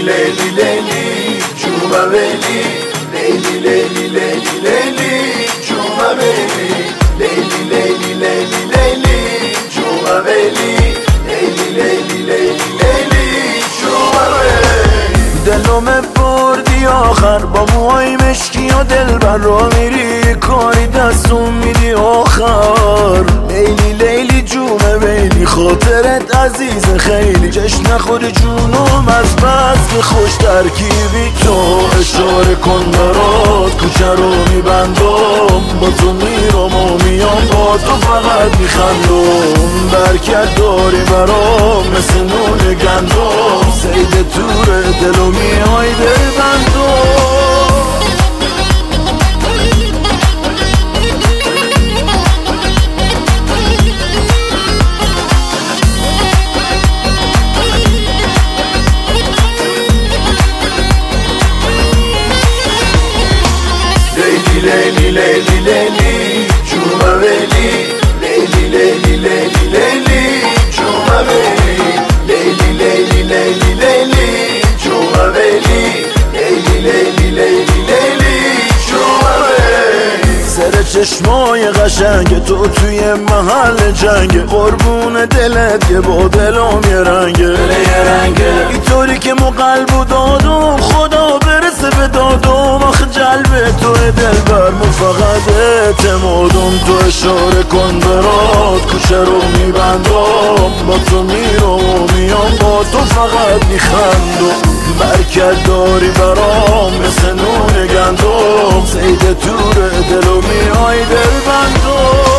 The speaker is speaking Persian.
لیلی لیلی جوما بیلی، لیلی لیلی لیلی لیلی جوما بیلی، لیلی لیلی لیلی لیلی جوما بیلی، لیلی لیلی لیلی لیلی جوما بیلی. دلم بردی آخر با موهای مشکی و دلبر را میری کاری دستون میدی آخر. لیلی لیلی جومه بیلی خاطرت عزیز خیلی، جشن نخوری جونم از بس که خوش ترکیبی. تو اشاره کن برات کوچه رو میبندم، با تو میرم و میام با تو فقط میخندم. برکت داری برام مثل نون گندم، سید تور دلو میای دل بندم. لیلی لیلی لیلی جوما بیلی، لیلی لیلی لیلی لیلی جوما بیلی، لیلی لیلی لیلی لیلی جوما بیلی، لیلی لیلی لیلی لیلی جوما بیلی. سر چشمای قشنگ تو توی محل جنگ، قربون دلت که با دلم یه رنگه، اینطوری که مو قلب و دادم خدا برسه به دادم. آخه جلب تو دلبر مو فقط اعتمادم. تو اشاره کن برات کوچه رو میبندم، با تو میرم و میام با تو فقط میخندم. برکت داری برام مثل نون گندم، سید تور دلو میای دل بندم.